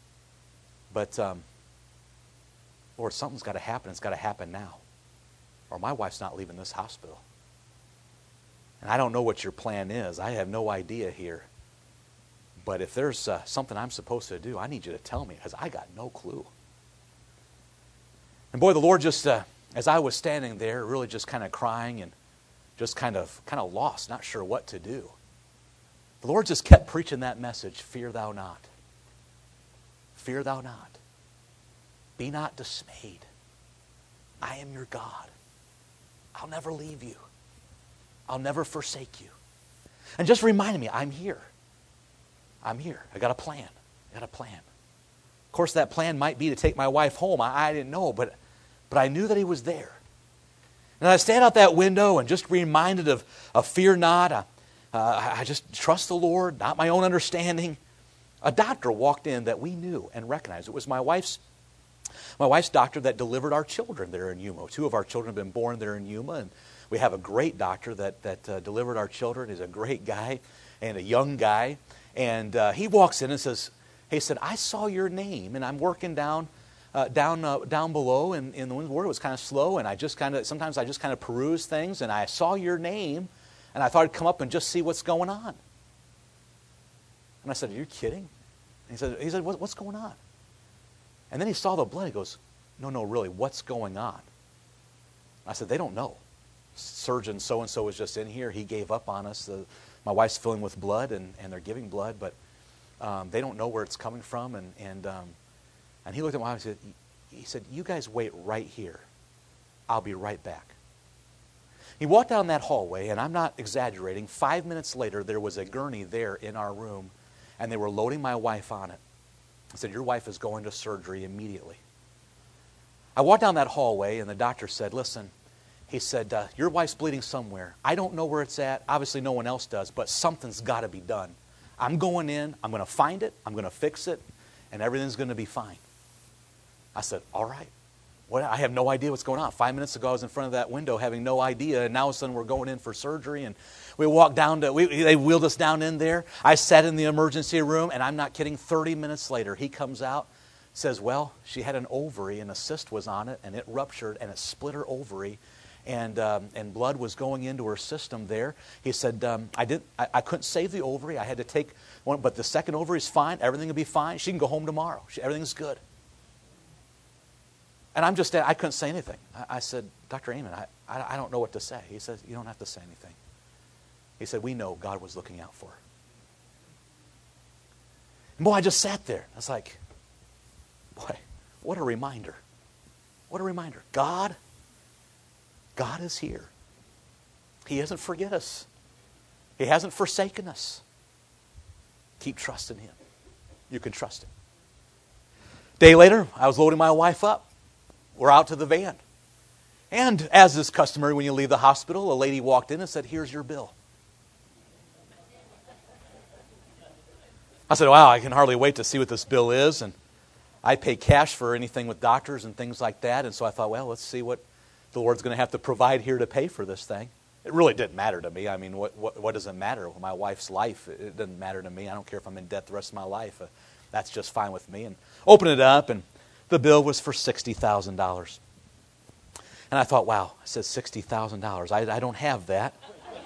but um, Lord, something's got to happen. It's got to happen now, or my wife's not leaving this hospital. And I don't know what your plan is. I have no idea here. But if there's uh, something I'm supposed to do, I need you to tell me, because I got no clue. And boy, the Lord just, uh, as I was standing there, really just kind of crying and just kind of kind of lost, not sure what to do. The Lord just kept preaching that message, fear thou not. Fear thou not. Be not dismayed. I am your God. I'll never leave you. I'll never forsake you. And just reminding me, I'm here. I'm here. I got a plan. I got a plan. Of course, that plan might be to take my wife home. I, I didn't know, but, but I knew that He was there. And I stand out that window and just reminded of, of fear not. I, Uh, I just trust the Lord, not my own understanding. A doctor walked in that we knew and recognized. It was my wife's my wife's doctor that delivered our children there in Yuma. Two of our children have been born there in Yuma, and we have a great doctor that, that uh, delivered our children. He's a great guy and a young guy. And uh, he walks in and says, he said, I saw your name, and I'm working down uh, down uh, down below in, in the Word. It was kind of slow, and I just kind of, sometimes I just kind of peruse things, and I saw your name, and I thought I'd come up and just see what's going on. And I said, are you kidding? And he said, he said, what, what's going on? And then he saw the blood. He goes, no, no, really, what's going on? I said, they don't know. Surgeon so-and-so was just in here. He gave up on us. The, my wife's filling with blood, and, and they're giving blood, but um, they don't know where it's coming from. And and, um, and he looked at my wife and said, he said, you guys wait right here. I'll be right back. He walked down that hallway, and I'm not exaggerating. Five minutes later, there was a gurney there in our room, and they were loading my wife on it. I said, your wife is going to surgery immediately. I walked down that hallway, and the doctor said, listen, he said, uh, your wife's bleeding somewhere. I don't know where it's at. Obviously, no one else does, but something's got to be done. I'm going in. I'm going to find it. I'm going to fix it, and everything's going to be fine. I said, all right. What? I have no idea what's going on. Five minutes ago, I was in front of that window having no idea, and now all of a sudden we're going in for surgery, and we walked down to, we, they wheeled us down in there. I sat in the emergency room, and I'm not kidding, thirty minutes later, he comes out, says, well, she had an ovary, and a cyst was on it, and it ruptured, and it split her ovary, and um, and blood was going into her system there. He said, um, I didn't, I, I couldn't save the ovary. I had to take one, but the second ovary is fine. Everything will be fine. She can go home tomorrow. She, everything's good. And I'm just, I couldn't say anything. I, I said, Doctor Amen, I, I, I don't know what to say. He said, you don't have to say anything. He said, we know God was looking out for her. And boy, I just sat there. I was like, boy, what a reminder. What a reminder. God, God is here. He hasn't forget us. He hasn't forsaken us. Keep trusting Him. You can trust Him. Day later, I was loading my wife up. We're out to the van. And as is customary when you leave the hospital, a lady walked in and said, here's your bill. I said, wow, I can hardly wait to see what this bill is. And I pay cash for anything with doctors and things like that. And so I thought, well, let's see what the Lord's going to have to provide here to pay for this thing. It really didn't matter to me. I mean, what, what, what does it matter? My wife's life, it doesn't matter to me. I don't care if I'm in debt the rest of my life. Uh, that's just fine with me. And open it up, and the bill was for sixty thousand dollars. And I thought, wow, I said sixty thousand dollars. I, I don't have that.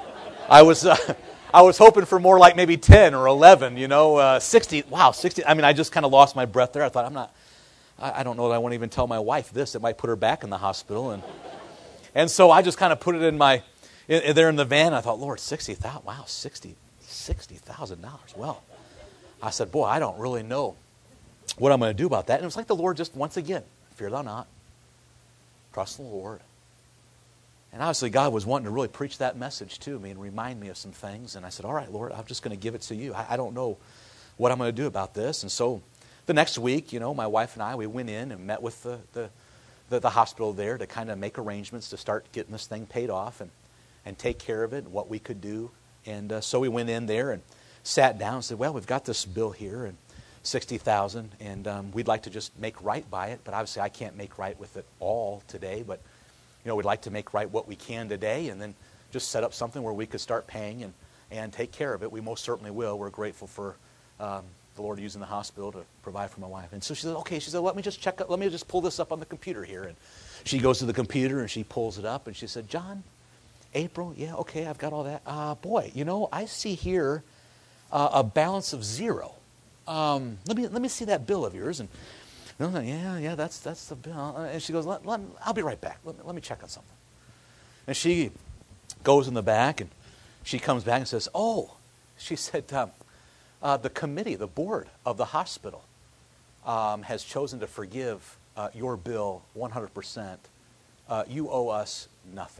I was uh, I was hoping for more like maybe ten or eleven, you know. Uh, sixty, wow, sixty. I mean, I just kind of lost my breath there. I thought, I'm not, I, I don't know that I want to even tell my wife this. It might put her back in the hospital. And and so I just kind of put it in my, in, there in the van. I thought, Lord, sixty thousand dollars, wow, sixty thousand dollars. Well, I said, boy, I don't really know what I'm going to do about that. And it was like the Lord just, once again, fear thou not. Trust the Lord. And obviously God was wanting to really preach that message to me and remind me of some things. And I said, all right, Lord, I'm just going to give it to you. I, I don't know what I'm going to do about this. And so the next week, you know, my wife and I, we went in and met with the, the, the, the hospital there to kind of make arrangements to start getting this thing paid off and, and take care of it and what we could do. And uh, so we went in there and sat down and said, well, we've got this bill here, and sixty thousand dollars, and um, we'd like to just make right by it, but obviously I can't make right with it all today, but you know, we'd like to make right what we can today, and then just set up something where we could start paying and, and take care of it. We most certainly will. We're grateful for um, the Lord using the hospital to provide for my wife. And so she said, okay, she said, let me just check, let me just pull this up on the computer here. And she goes to the computer and she pulls it up, and she said, John, April, yeah, okay, I've got all that. Uh, boy, you know, I see here uh, a balance of zero. Um, let me let me see that bill of yours. And yeah, yeah, that's that's the bill. And she goes, let, let, I'll be right back. Let me, let me check on something. And she goes in the back, and she comes back and says, oh, she said, um, uh, the committee, the board of the hospital um, has chosen to forgive uh, your bill one hundred percent. Uh, you owe us nothing.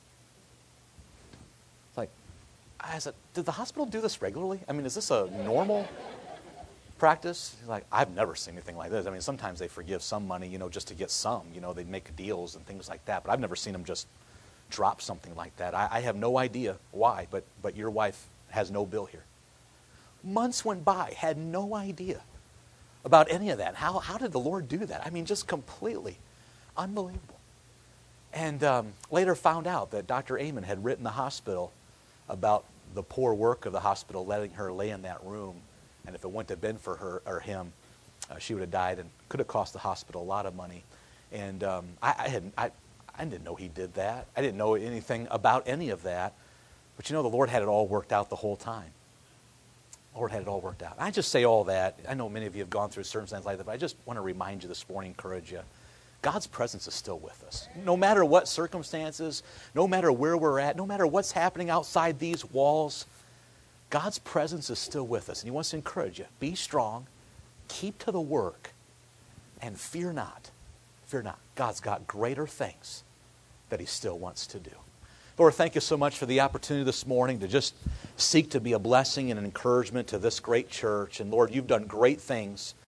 It's like, I said, did the hospital do this regularly? I mean, is this a normal practice? Like, I've never seen anything like this. I mean, sometimes they forgive some money, you know, just to get some. You know, they make deals and things like that. But I've never seen them just drop something like that. I, I have no idea why, but but your wife has no bill here. Months went by, had no idea about any of that. How how did the Lord do that? I mean, just completely unbelievable. And um, later found out that Doctor Amen had written the hospital about the poor work of the hospital, letting her lay in that room. And if it wouldn't have been for her or him, uh, she would have died, and could have cost the hospital a lot of money. And um, I, I, hadn't, I, I didn't know he did that. I didn't know anything about any of that. But you know, the Lord had it all worked out the whole time. The Lord had it all worked out. I just say all that. I know many of you have gone through circumstances like that, but I just want to remind you this morning, encourage you. God's presence is still with us. No matter what circumstances, no matter where we're at, no matter what's happening outside these walls, God's presence is still with us, and He wants to encourage you. Be strong, keep to the work, and fear not. Fear not. God's got greater things that He still wants to do. Lord, thank you so much for the opportunity this morning to just seek to be a blessing and an encouragement to this great church. And Lord, you've done great things